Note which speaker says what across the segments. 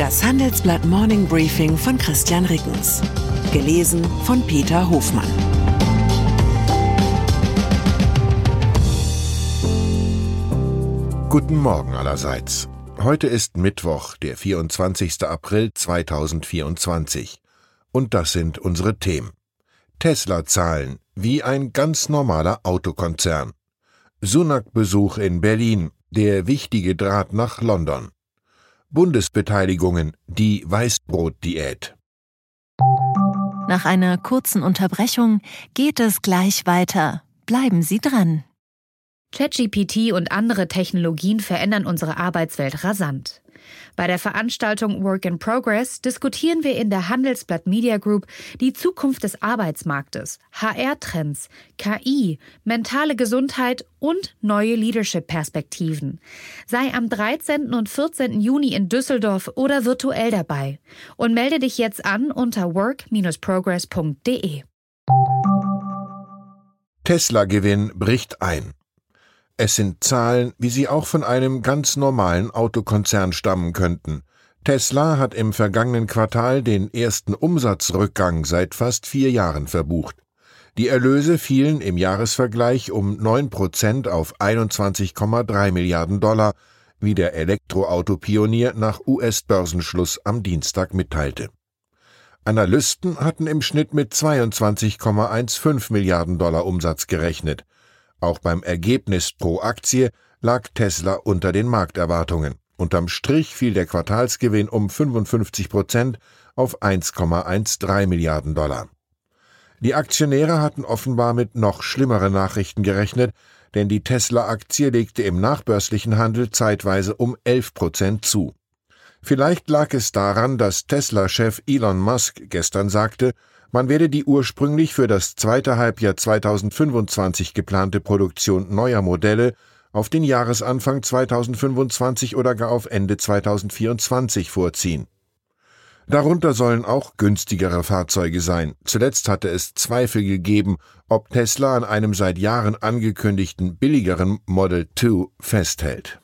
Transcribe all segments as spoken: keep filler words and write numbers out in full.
Speaker 1: Das Handelsblatt Morning Briefing von Christian Rickens. Gelesen von Peter Hofmann.
Speaker 2: Guten Morgen allerseits. Heute ist Mittwoch, der vierundzwanzigster April zweitausendvierundzwanzig. Und das sind unsere Themen. Tesla-Zahlen, wie ein ganz normaler Autokonzern. Sunak-Besuch in Berlin, der wichtige Draht nach London. Bundesbeteiligungen, die Weißbrot-Diät.
Speaker 3: Nach einer kurzen Unterbrechung geht es gleich weiter. Bleiben Sie dran.
Speaker 4: ChatGPT und andere Technologien verändern unsere Arbeitswelt rasant. Bei der Veranstaltung Work in Progress diskutieren wir in der Handelsblatt Media Group die Zukunft des Arbeitsmarktes, H R-Trends, K I, mentale Gesundheit und neue Leadership-Perspektiven. Sei am dreizehnten und vierzehnten Juni in Düsseldorf oder virtuell dabei und melde dich jetzt an unter work Bindestrich progress punkt de.
Speaker 2: Tesla-Gewinn bricht ein. Es sind Zahlen, wie sie auch von einem ganz normalen Autokonzern stammen könnten. Tesla hat im vergangenen Quartal den ersten Umsatzrückgang seit fast vier Jahren verbucht. Die Erlöse fielen im Jahresvergleich um neun Prozent auf einundzwanzig Komma drei Milliarden Dollar, wie der Elektroauto-Pionier nach U S-Börsenschluss am Dienstag mitteilte. Analysten hatten im Schnitt mit zweiundzwanzig Komma fünfzehn Milliarden Dollar Umsatz gerechnet. Auch beim Ergebnis pro Aktie lag Tesla unter den Markterwartungen. Unterm Strich fiel der Quartalsgewinn um fünfundfünfzig Prozent auf eins Komma dreizehn Milliarden Dollar. Die Aktionäre hatten offenbar mit noch schlimmeren Nachrichten gerechnet, denn die Tesla-Aktie legte im nachbörslichen Handel zeitweise um elf Prozent zu. Vielleicht lag es daran, dass Tesla-Chef Elon Musk gestern sagte, man werde die ursprünglich für das zweite Halbjahr zweitausendfünfundzwanzig geplante Produktion neuer Modelle auf den Jahresanfang zweitausendfünfundzwanzig oder gar auf Ende zweitausendvierundzwanzig vorziehen. Darunter sollen auch günstigere Fahrzeuge sein. Zuletzt hatte es Zweifel gegeben, ob Tesla an einem seit Jahren angekündigten billigeren Model zwei festhält.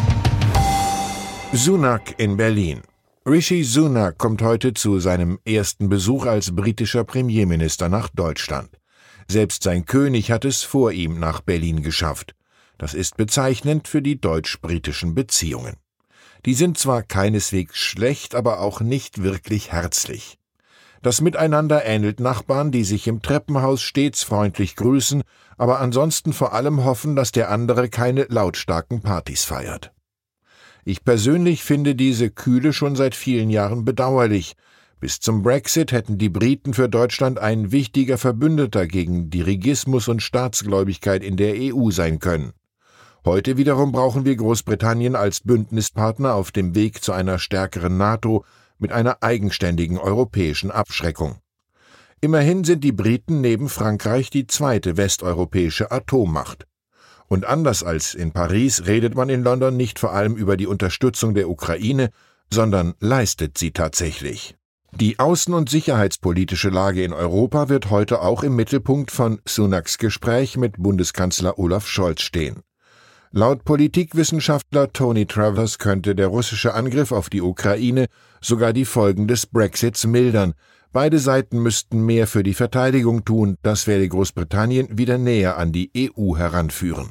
Speaker 2: Sunak in Berlin. Rishi Sunak kommt heute zu seinem ersten Besuch als britischer Premierminister nach Deutschland. Selbst sein König hat es vor ihm nach Berlin geschafft. Das ist bezeichnend für die deutsch-britischen Beziehungen. Die sind zwar keineswegs schlecht, aber auch nicht wirklich herzlich. Das Miteinander ähnelt Nachbarn, die sich im Treppenhaus stets freundlich grüßen, aber ansonsten vor allem hoffen, dass der andere keine lautstarken Partys feiert. Ich persönlich finde diese Kühle schon seit vielen Jahren bedauerlich. Bis zum Brexit hätten die Briten für Deutschland ein wichtiger Verbündeter gegen Dirigismus und Staatsgläubigkeit in der E U sein können. Heute wiederum brauchen wir Großbritannien als Bündnispartner auf dem Weg zu einer stärkeren NATO mit einer eigenständigen europäischen Abschreckung. Immerhin sind die Briten neben Frankreich die zweite westeuropäische Atommacht. Und anders als in Paris redet man in London nicht vor allem über die Unterstützung der Ukraine, sondern leistet sie tatsächlich. Die außen- und sicherheitspolitische Lage in Europa wird heute auch im Mittelpunkt von Sunaks Gespräch mit Bundeskanzler Olaf Scholz stehen. Laut Politikwissenschaftler Tony Travers könnte der russische Angriff auf die Ukraine sogar die Folgen des Brexits mildern. Beide Seiten müssten mehr für die Verteidigung tun, das werde Großbritannien wieder näher an die E U heranführen.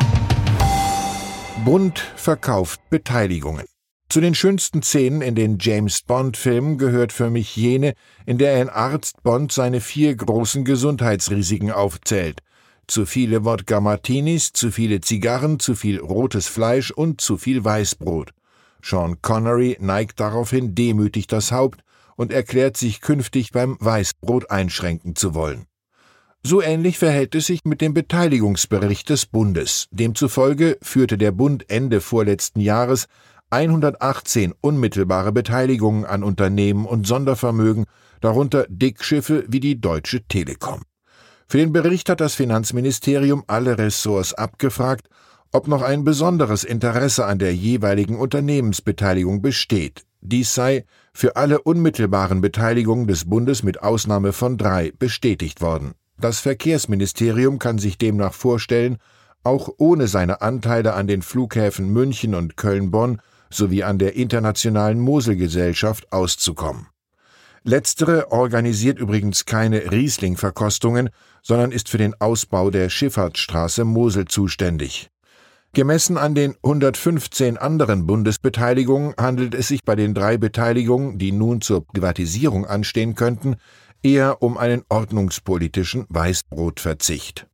Speaker 2: Bund verkauft Beteiligungen. Zu den schönsten Szenen in den James-Bond-Filmen gehört für mich jene, in der ein Arzt Bond seine vier großen Gesundheitsrisiken aufzählt. Zu viele Wodka-Martinis, zu viele Zigarren, zu viel rotes Fleisch und zu viel Weißbrot. Sean Connery neigt daraufhin demütig das Haupt und erklärt sich künftig beim Weißbrot einschränken zu wollen. So ähnlich verhält es sich mit dem Beteiligungsbericht des Bundes. Demzufolge führte der Bund Ende vorletzten Jahres hundertachtzehn unmittelbare Beteiligungen an Unternehmen und Sondervermögen, darunter Dickschiffe wie die Deutsche Telekom. Für den Bericht hat das Finanzministerium alle Ressorts abgefragt, ob noch ein besonderes Interesse an der jeweiligen Unternehmensbeteiligung besteht. Dies sei für alle unmittelbaren Beteiligungen des Bundes mit Ausnahme von drei bestätigt worden. Das Verkehrsministerium kann sich demnach vorstellen, auch ohne seine Anteile an den Flughäfen München und Köln-Bonn sowie an der Internationalen Mosel-Gesellschaft auszukommen. Letztere organisiert übrigens keine Riesling-Verkostungen, sondern ist für den Ausbau der Schifffahrtsstraße Mosel zuständig. Gemessen an den hundertfünfzehn anderen Bundesbeteiligungen handelt es sich bei den drei Beteiligungen, die nun zur Privatisierung anstehen könnten, eher um einen ordnungspolitischen Weißbrotverzicht.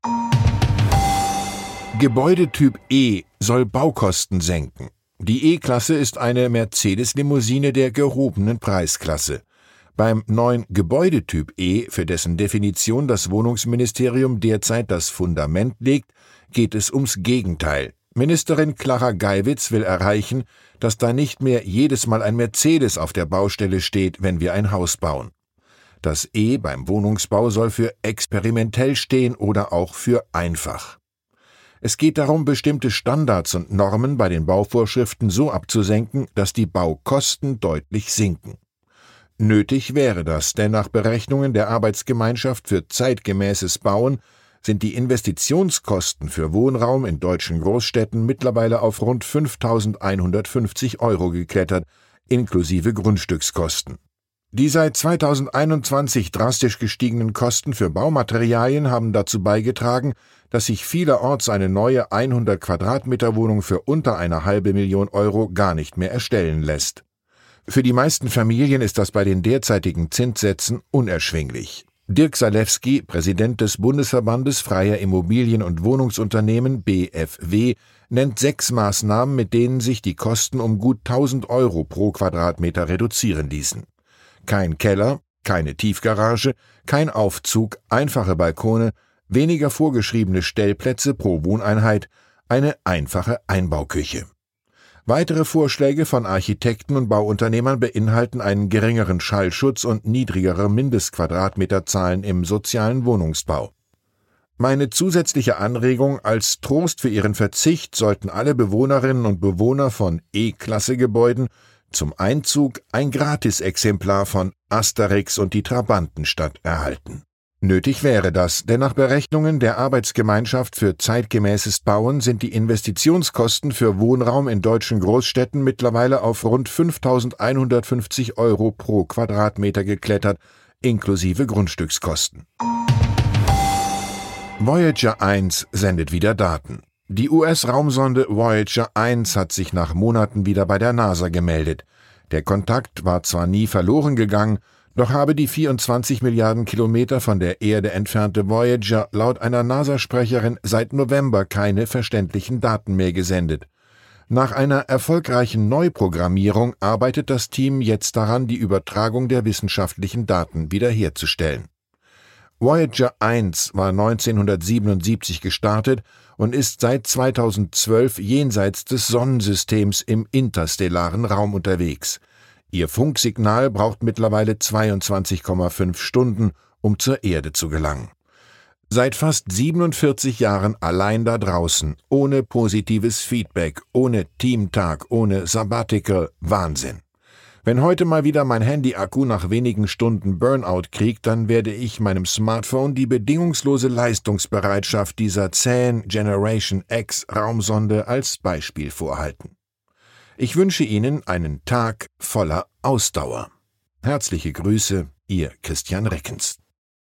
Speaker 2: Gebäudetyp E soll Baukosten senken. Die E-Klasse ist eine Mercedes-Limousine der gehobenen Preisklasse. Beim neuen Gebäudetyp E, für dessen Definition das Wohnungsministerium derzeit das Fundament legt, geht es ums Gegenteil. Ministerin Clara Geiwitz will erreichen, dass da nicht mehr jedes Mal ein Mercedes auf der Baustelle steht, wenn wir ein Haus bauen. Das E beim Wohnungsbau soll für experimentell stehen oder auch für einfach. Es geht darum, bestimmte Standards und Normen bei den Bauvorschriften so abzusenken, dass die Baukosten deutlich sinken. Nötig wäre das, denn nach Berechnungen der Arbeitsgemeinschaft für zeitgemäßes Bauen sind die Investitionskosten für Wohnraum in deutschen Großstädten mittlerweile auf rund fünftausendeinhundertfünfzig Euro geklettert, inklusive Grundstückskosten. Die seit zweitausendeinundzwanzig drastisch gestiegenen Kosten für Baumaterialien haben dazu beigetragen, dass sich vielerorts eine neue hundert Quadratmeter Wohnung für unter eine halbe Million Euro gar nicht mehr erstellen lässt. Für die meisten Familien ist das bei den derzeitigen Zinssätzen unerschwinglich. Dirk Salewski, Präsident des Bundesverbandes Freier Immobilien- und Wohnungsunternehmen B F W, nennt sechs Maßnahmen, mit denen sich die Kosten um gut tausend Euro pro Quadratmeter reduzieren ließen. Kein Keller, keine Tiefgarage, kein Aufzug, einfache Balkone, weniger vorgeschriebene Stellplätze pro Wohneinheit, eine einfache Einbauküche. Weitere Vorschläge von Architekten und Bauunternehmern beinhalten einen geringeren Schallschutz und niedrigere Mindestquadratmeterzahlen im sozialen Wohnungsbau. Meine zusätzliche Anregung: als Trost für ihren Verzicht sollten alle Bewohnerinnen und Bewohner von E-Klasse-Gebäuden zum Einzug ein Gratisexemplar von Asterix und die Trabantenstadt erhalten. Nötig wäre das, denn nach Berechnungen der Arbeitsgemeinschaft für zeitgemäßes Bauen sind die Investitionskosten für Wohnraum in deutschen Großstädten mittlerweile auf rund fünftausendeinhundertfünfzig Euro pro Quadratmeter geklettert, inklusive Grundstückskosten. Voyager eins sendet wieder Daten. Die U S-Raumsonde Voyager eins hat sich nach Monaten wieder bei der NASA gemeldet. Der Kontakt war zwar nie verloren gegangen, doch habe die vierundzwanzig Milliarden Kilometer von der Erde entfernte Voyager laut einer NASA-Sprecherin seit November keine verständlichen Daten mehr gesendet. Nach einer erfolgreichen Neuprogrammierung arbeitet das Team jetzt daran, die Übertragung der wissenschaftlichen Daten wiederherzustellen. Voyager eins war neunzehnhundertsiebenundsiebzig gestartet und ist seit zweitausendzwölf jenseits des Sonnensystems im interstellaren Raum unterwegs. Ihr Funksignal braucht mittlerweile zweiundzwanzig Komma fünf Stunden, um zur Erde zu gelangen. Seit fast siebenundvierzig Jahren allein da draußen, ohne positives Feedback, ohne Teamtag, ohne Sabbatical, Wahnsinn. Wenn heute mal wieder mein Handy-Akku nach wenigen Stunden Burnout kriegt, dann werde ich meinem Smartphone die bedingungslose Leistungsbereitschaft dieser zähen Generation X Raumsonde als Beispiel vorhalten. Ich wünsche Ihnen einen Tag voller Ausdauer. Herzliche Grüße, Ihr Christian Reckens.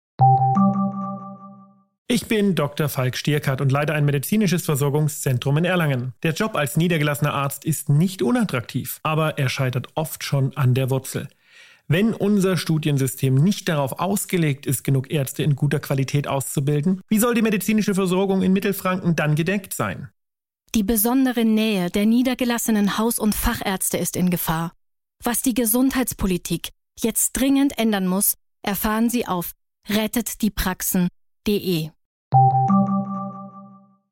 Speaker 5: Ich bin Doktor Falk Stierkart und leite ein medizinisches Versorgungszentrum in Erlangen. Der Job als niedergelassener Arzt ist nicht unattraktiv, aber er scheitert oft schon an der Wurzel. Wenn unser Studiensystem nicht darauf ausgelegt ist, genug Ärzte in guter Qualität auszubilden, wie soll die medizinische Versorgung in Mittelfranken dann gedeckt sein?
Speaker 6: Die besondere Nähe der niedergelassenen Haus- und Fachärzte ist in Gefahr. Was die Gesundheitspolitik jetzt dringend ändern muss, erfahren Sie auf rettet die praxen punkt de.